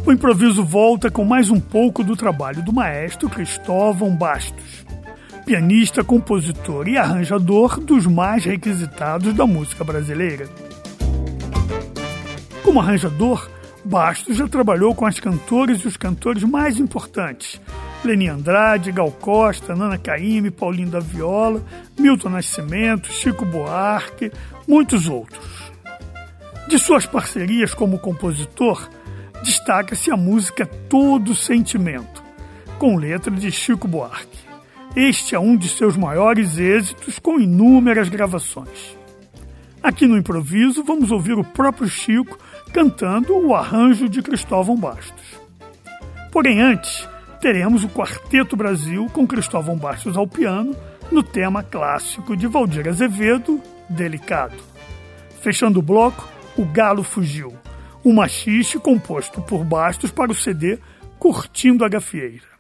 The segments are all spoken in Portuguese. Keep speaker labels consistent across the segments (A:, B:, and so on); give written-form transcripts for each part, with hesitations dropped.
A: O improviso volta com mais um pouco do trabalho do maestro Cristóvão Bastos, pianista, compositor e arranjador dos mais requisitados da música brasileira. Como arranjador, Bastos já trabalhou com as cantoras e os cantores mais importantes: Leni Andrade, Gal Costa, Nana Caymmi, Paulinho da Viola, Milton Nascimento, Chico Buarque, muitos outros. De suas parcerias como compositor, destaca-se a música Todo Sentimento, com letra de Chico Buarque. Este é um de seus maiores êxitos, com inúmeras gravações. Aqui no improviso, vamos ouvir o próprio Chico cantando o arranjo de Cristóvão Bastos. Porém, antes, teremos o Quarteto Brasil com Cristóvão Bastos ao piano no tema clássico de Valdir Azevedo, Delicado. Fechando o bloco, O Galo Fugiu, um machixe composto por Bastos para o CD Curtindo a Gafieira.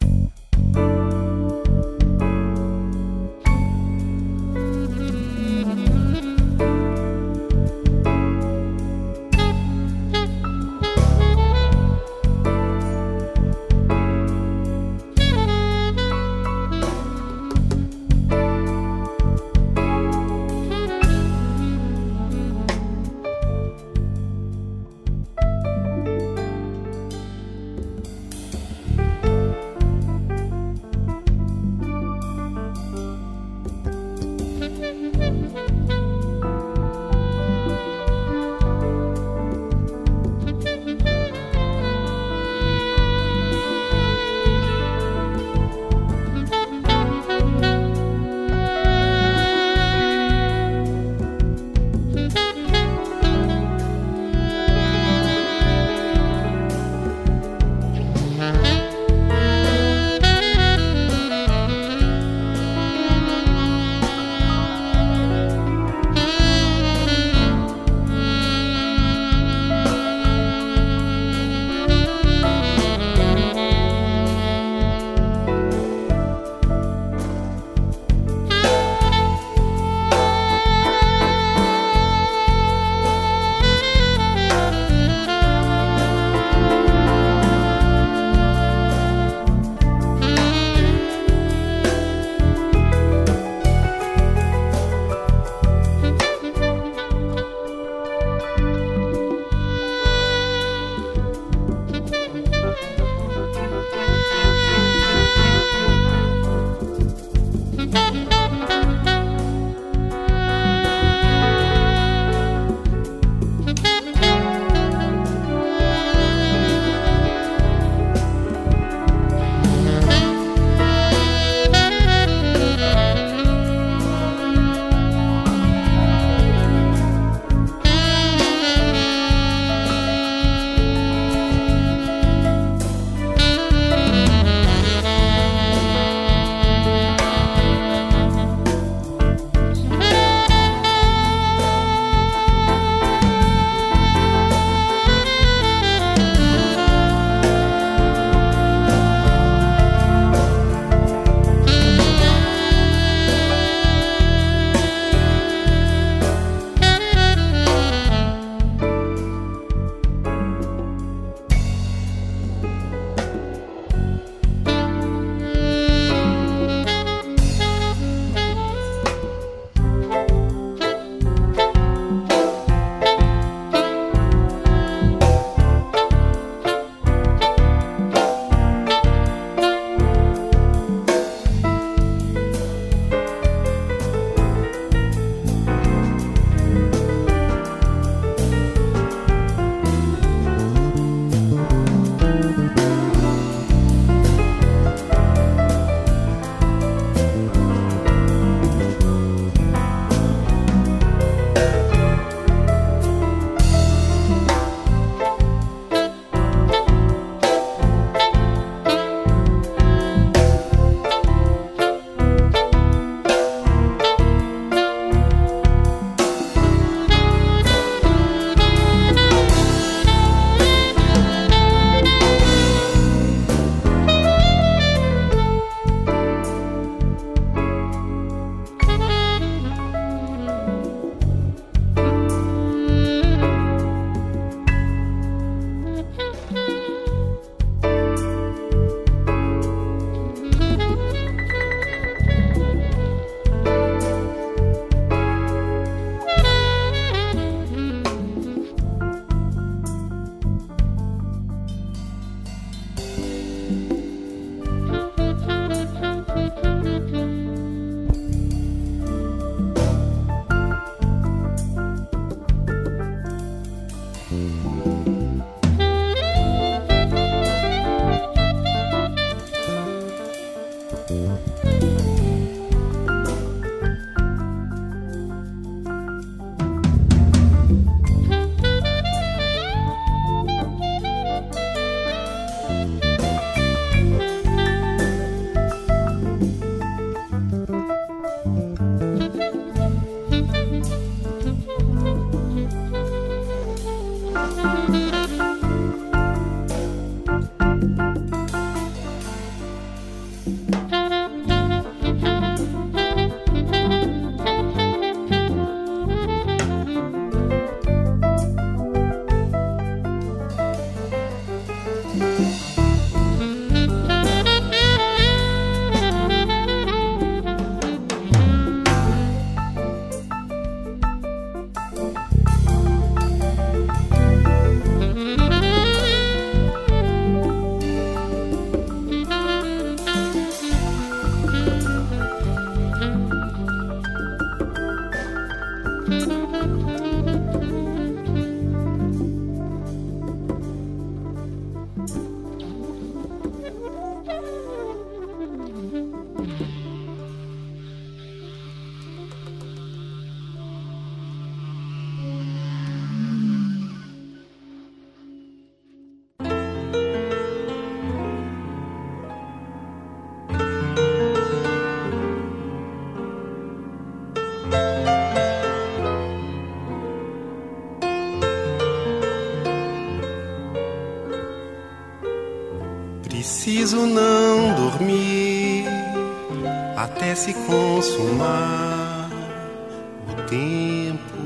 B: preciso não dormir até se consumar o tempo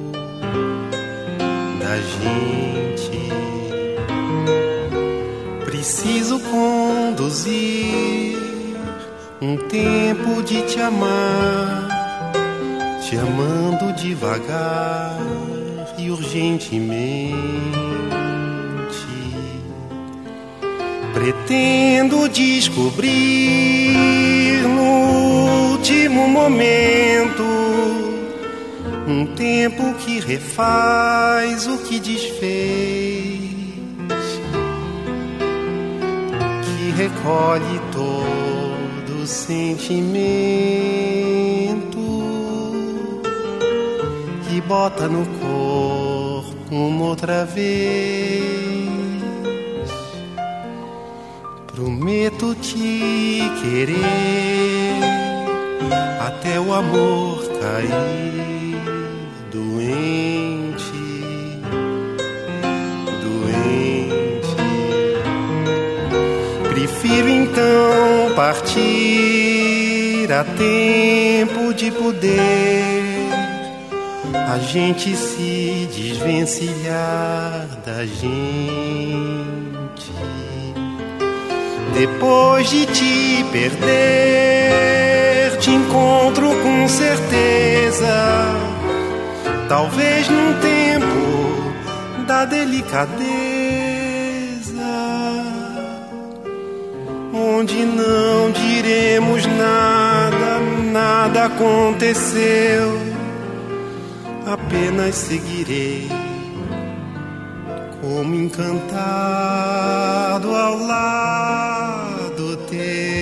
B: da gente. Preciso conduzir um tempo de te amar, te amando devagar e urgentemente. Pretendo descobrir no último momento um tempo que refaz o que desfez, que recolhe todo sentimento e bota no corpo uma outra vez. Prometo te querer até o amor cair doente, doente. Prefiro então partir a tempo de poder a gente se desvencilhar da gente. Depois de te perder, te encontro com certeza, talvez num tempo da delicadeza, onde não diremos nada, nada aconteceu, apenas seguirei como encantado ao lado teu.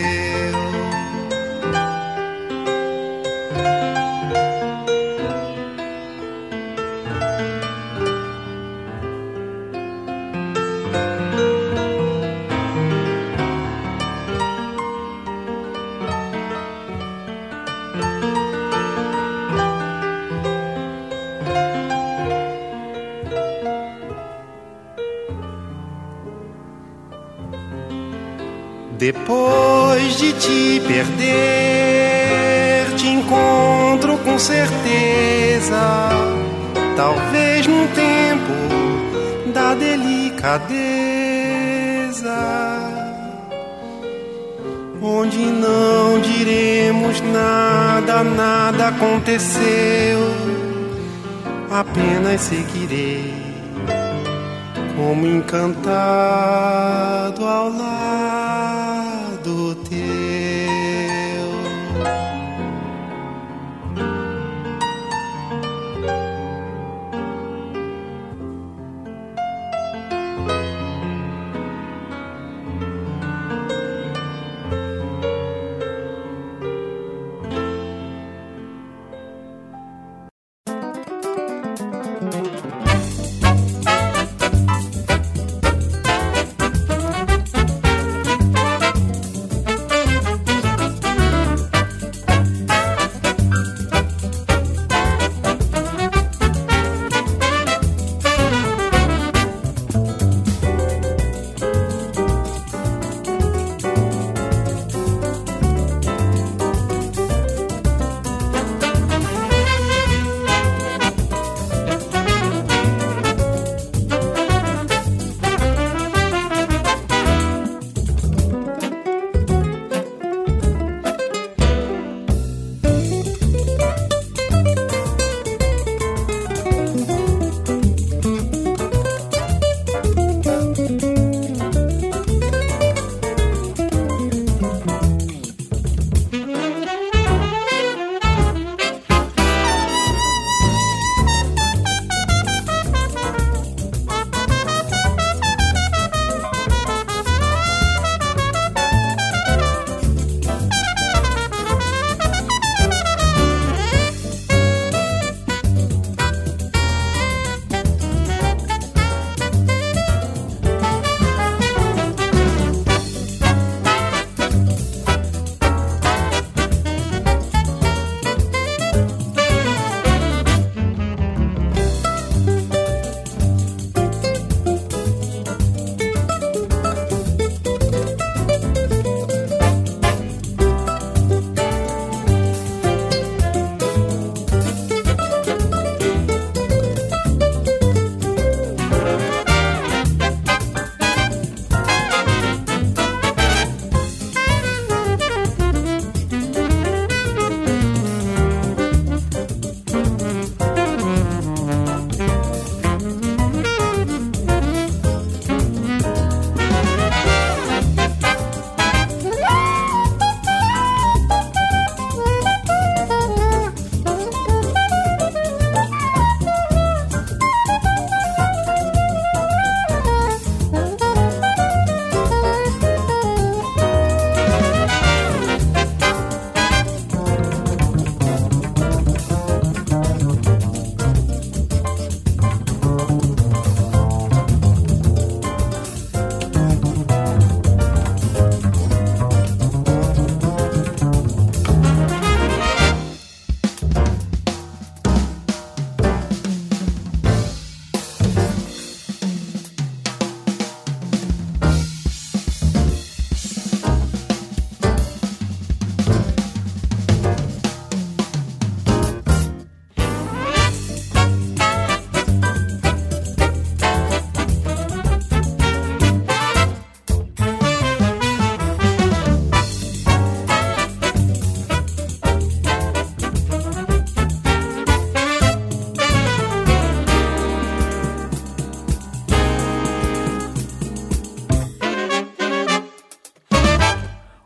B: Depois de te perder, te encontro com certeza, talvez num tempo da delicadeza, onde não diremos nada, nada aconteceu, apenas seguirei como encantado ao lado teu.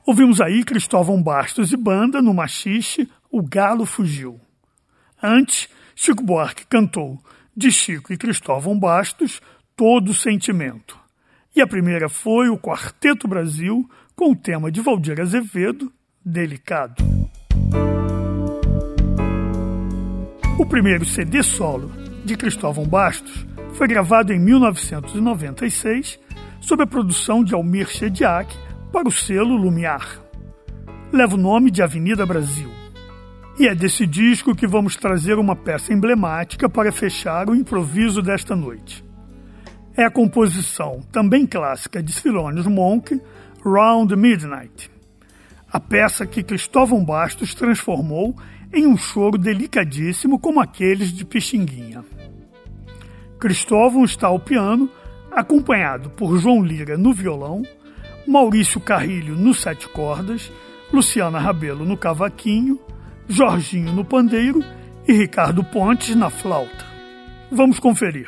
A: Ouvimos aí Cristóvão Bastos e banda no machixe O Galo Fugiu. Antes, Chico Buarque cantou de Chico e Cristóvão Bastos Todo Sentimento. E a primeira foi o Quarteto Brasil com o tema de Valdir Azevedo, Delicado. O primeiro CD solo de Cristóvão Bastos foi gravado em 1996 sob a produção de Almir Shediac para o selo Lumiar. Leva o nome de Avenida Brasil. E é desse disco que vamos trazer uma peça emblemática para fechar o improviso desta noite. É a composição, também clássica, de Thelonious Monk, Round Midnight. A peça que Cristóvão Bastos transformou em um choro delicadíssimo como aqueles de Pixinguinha. Cristóvão está ao piano, acompanhado por João Lira no violão, Maurício Carrilho no sete cordas, Luciana Rabelo no cavaquinho, Jorginho no pandeiro e Ricardo Pontes na flauta. Vamos conferir.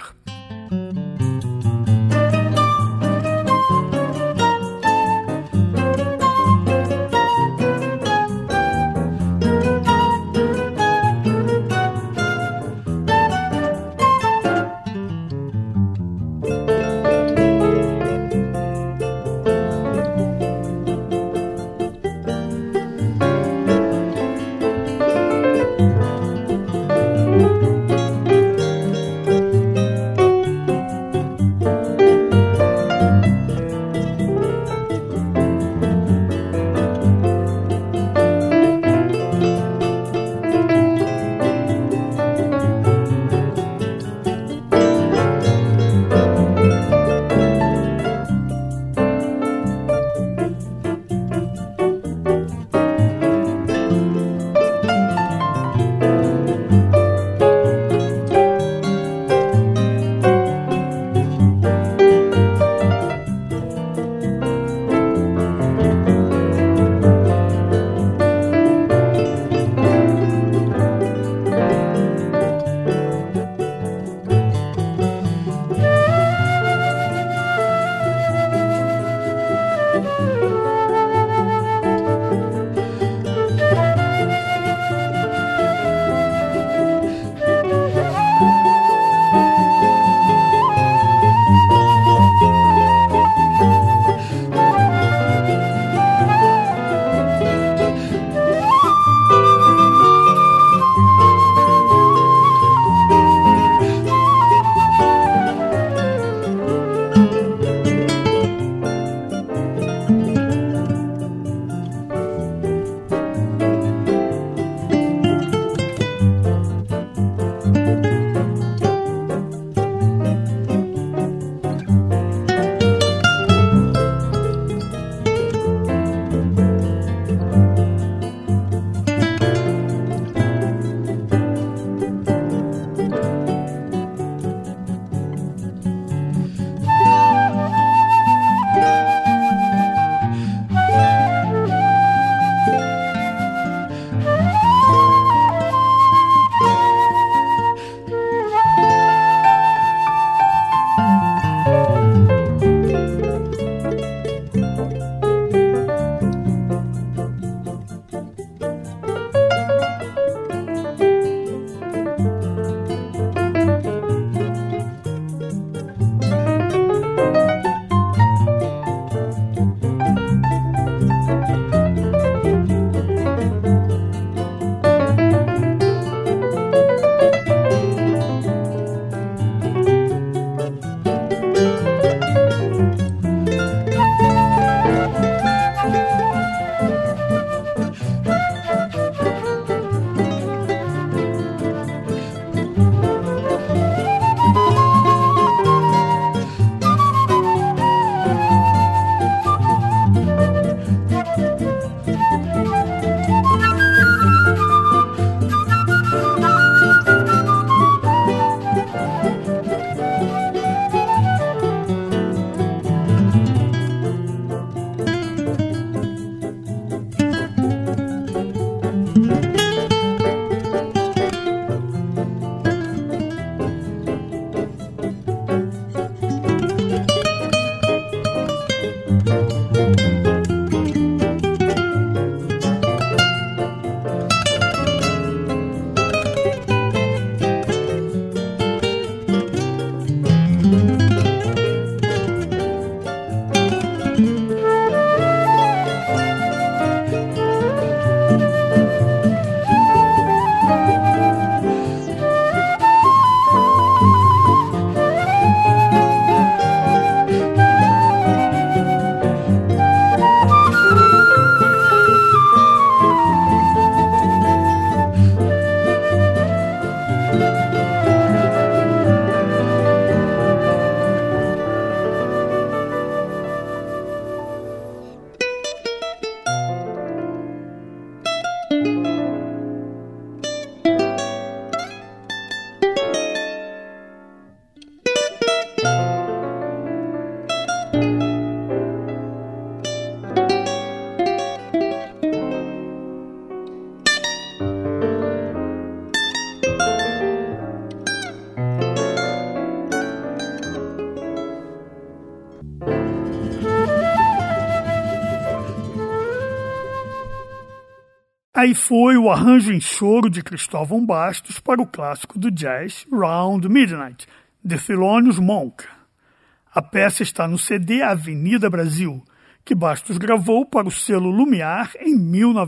A: Aí foi o arranjo em choro de Cristóvão Bastos para o clássico do jazz Round Midnight, de Thelonious Monk. A peça está no CD Avenida Brasil, que Bastos gravou para o selo Lumiar em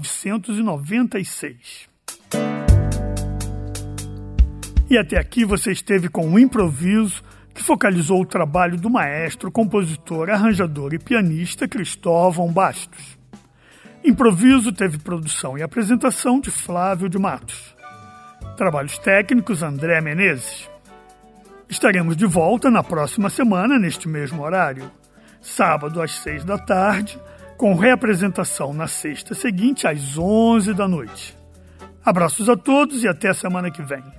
A: 1996. E até aqui você esteve com o Improviso, que focalizou o trabalho do maestro, compositor, arranjador e pianista Cristóvão Bastos. Improviso teve produção e apresentação de Flávio de Matos. Trabalhos técnicos André Menezes. Estaremos de volta na próxima semana, neste mesmo horário, sábado às 6 da tarde, com reapresentação na sexta seguinte às 11 da noite. Abraços a todos e até a semana que vem.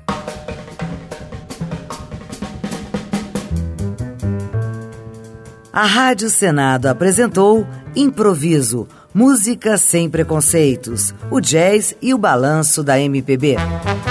C: A Rádio Senado apresentou Improviso, música sem preconceitos, o jazz e o balanço da MPB.